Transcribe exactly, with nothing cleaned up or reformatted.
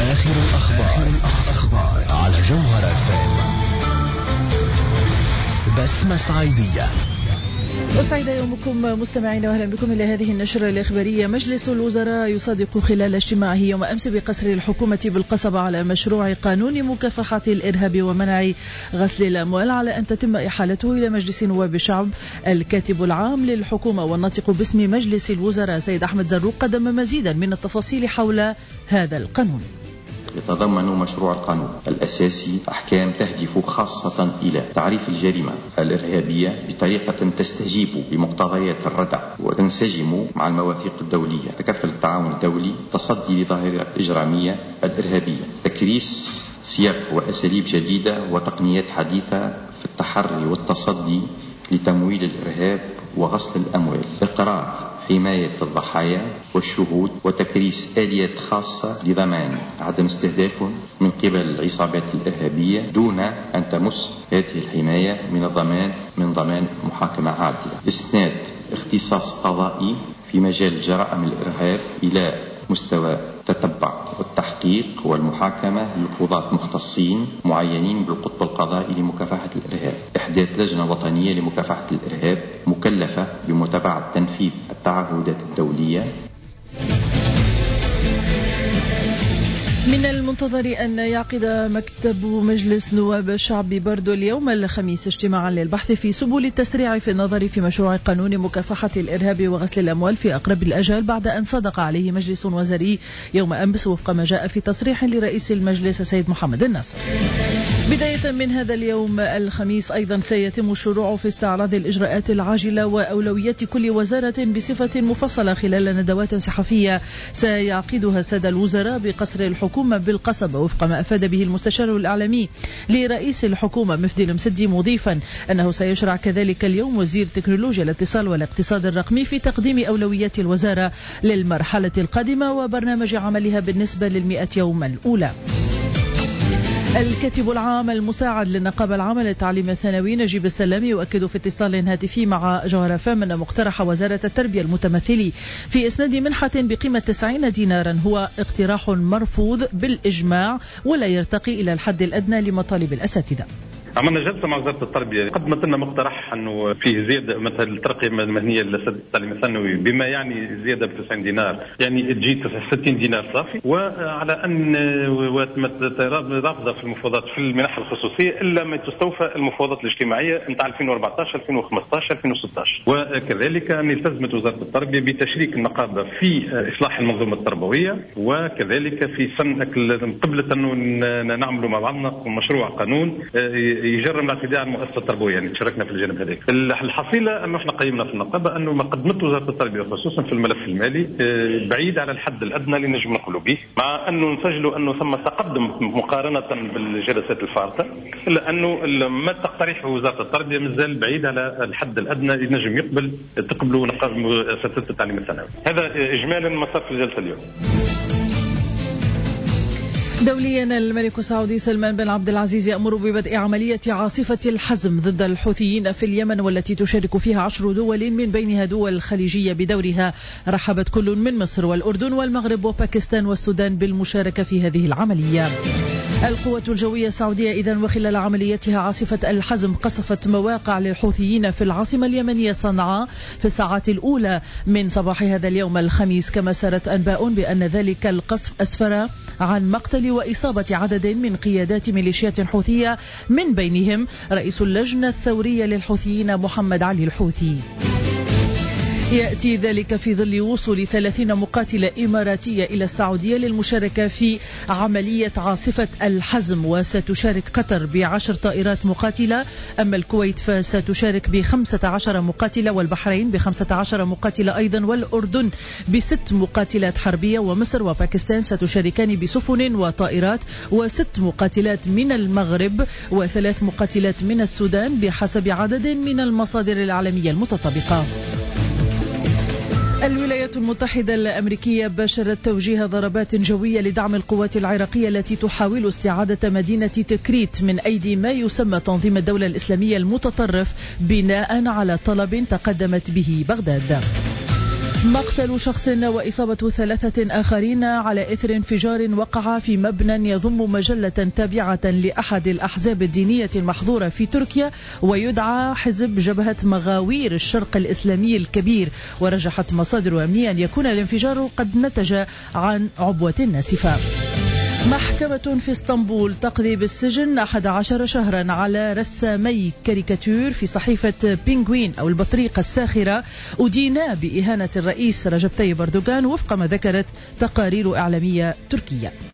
آخر الأخبار, الأخبار على جوهر اف ام. بسمة صعيدية. أسعد يومكم مستمعين وأهلا بكم إلى هذه النشرة الإخبارية. مجلس الوزراء يصادق خلال اجتماعه يوم أمس بقصر الحكومة بالقصبة على مشروع قانون مكافحة الإرهاب ومنع غسل الأموال على أن تتم إحالته إلى مجلس نواب الشعب. الكاتب العام للحكومة والناطق باسم مجلس الوزراء سيد أحمد زروق قدم مزيدا من التفاصيل حول هذا القانون. يتضمن مشروع القانون الأساسي أحكام تهدف خاصة إلى تعريف الجريمة الإرهابية بطريقة تستجيب لمقتضيات الردع وتنسجم مع المواثيق الدولية. تكفل التعاون الدولي تصدي لظاهرة الإجرامية الإرهابية، تكريس سياق وأساليب جديدة وتقنيات حديثة في التحري والتصدي لتمويل الإرهاب وغسل الأموال، إقرار حماية الضحايا والشهود، وتكريس آليات خاصة لضمان عدم استهداف من قبل العصابات الإرهابية دون أن تمس هذه الحماية من الضمان من ضمان محاكمة عادلة. إسناد اختصاص قضائي في مجال الجرائم الإرهاب إلى مستوى التتبع والتحقيق والمحاكمة لقضاة مختصين معينين بالقطب القضائي لمكافحة الإرهاب. إحداث لجنة وطنية لمكافحة الإرهاب مكلفة بمتابعة تنفيذ التعهدات الدولية. من المنتظر أن يعقد مكتب مجلس نواب الشعب ببردو اليوم الخميس اجتماعا للبحث في سبل التسريع في النظر في مشروع قانون مكافحة الإرهاب وغسل الأموال في أقرب الأجال، بعد أن صدق عليه مجلس وزاري يوم أمس وفق ما جاء في تصريح لرئيس المجلس سيد محمد النصر. بداية من هذا اليوم الخميس أيضا سيتم الشروع في استعراض الإجراءات العاجلة وأولويات كل وزارة بصفة مفصلة خلال ندوات صحفية سيعقدها السادة الوزراء بقصر الحكومة بالقصبة، وفق ما أفاد به المستشار الإعلامي لرئيس الحكومة مفدي المسدي، مضيفا أنه سيشرع كذلك اليوم وزير تكنولوجيا الاتصال والاقتصاد الرقمي في تقديم أولويات الوزارة للمرحلة القادمة وبرنامج عملها بالنسبة للمئة يوم الأولى. الكاتب العام المساعد للنقابة العامة للتعليم الثانوي نجيب السلام يؤكد في اتصال هاتفي مع جوهر اف ام أن مقترح وزارة التربية المتمثل في إسناد منحة بقيمة تسعين دينارا هو اقتراح مرفوض بالإجماع ولا يرتقي إلى الحد الأدنى لمطالب الأساتذة. عملنا جلسة مع وزارة التربية، قدمت لنا مقترح أنه فيه زيادة مثلا الترقية المهنية للأساتذة التعليم الثانوي بما يعني زيادة ب تسعين دينار، يعني تجي ستين دينار صافي، وعلى أن رافضة في المفاوضات في المنح الخصوصية إلا ما تستوفى المفاوضات الاجتماعية نتاع ألفين وأربعطاش ألفين وخمسطاش ألفين وستطاش. وكذلك أن التزمت وزارة التربية بتشريك النقابة في إصلاح المنظومة التربوية، وكذلك في سن قبل أنه نعمل مع بعضنا مشروع قانون يجرم الاعتداء على المؤسسه التربويه، يعني تشاركنا في الجانب هذاك. الحصيله انه احنا قيمنا في النقابه انه ما قدمته وزاره التربيه خصوصا في الملف المالي بعيد على الحد الادنى اللي نجم نقولوا به، مع انه نسجلوا انه ثم تقدم مقارنه بالجلسات الفارطه، الا انه ما تقترحه وزاره التربيه مازال بعيد على الحد الادنى اللي نجم يقبل تقبلوا مؤسسه التعليم الثانوي. هذا اجمالا ما صار في الجلسه اليوم. دوليا، الملك السعودي سلمان بن عبد العزيز يأمر ببدء عملية عاصفة الحزم ضد الحوثيين في اليمن، والتي تشارك فيها عشر دول من بينها دول خليجية بدورها. رحبت كل من مصر والأردن والمغرب وباكستان والسودان بالمشاركة في هذه العملية. القوات الجوية السعودية إذن وخلال عمليتها عاصفة الحزم قصفت مواقع للحوثيين في العاصمة اليمنية صنعاء في الساعات الأولى من صباح هذا اليوم الخميس، كما سارت أنباء بأن ذلك القصف أسفر عن مقتل وإصابة عدد من قيادات ميليشيات حوثية من بينهم رئيس اللجنة الثورية للحوثيين محمد علي الحوثي. يأتي ذلك في ظل وصول ثلاثين مقاتلة إماراتية إلى السعودية للمشاركة في عملية عاصفة الحزم، وستشارك قطر بعشر طائرات مقاتلة، أما الكويت فستشارك بخمسة عشر مقاتلة، والبحرين بخمسة عشر مقاتلة أيضا، والأردن بست مقاتلات حربية، ومصر وباكستان ستشاركان بسفن وطائرات، وست مقاتلات من المغرب وثلاث مقاتلات من السودان بحسب عدد من المصادر الإعلامية المتطابقة. الولايات المتحدة الأمريكية باشرت توجيه ضربات جوية لدعم القوات العراقية التي تحاول استعادة مدينة تكريت من أيدي ما يسمى تنظيم الدولة الإسلامية المتطرف بناء على طلب تقدمت به بغداد. مقتل شخص وإصابة ثلاثة آخرين على إثر انفجار وقع في مبنى يضم مجلة تابعة لأحد الأحزاب الدينية المحظورة في تركيا ويدعى حزب جبهة مغاوير الشرق الإسلامي الكبير. ورجحت مصادر أمنية أن يكون الانفجار قد نتج عن عبوة ناسفة. محكمة في اسطنبول تقضي بالسجن أحد عشر شهرا على رسامي كاريكاتير في صحيفة بينغوين أو البطريقة الساخرة أدينا بإهانة الرئيس رجب طيب أردوغان وفق ما ذكرت تقارير إعلامية تركية.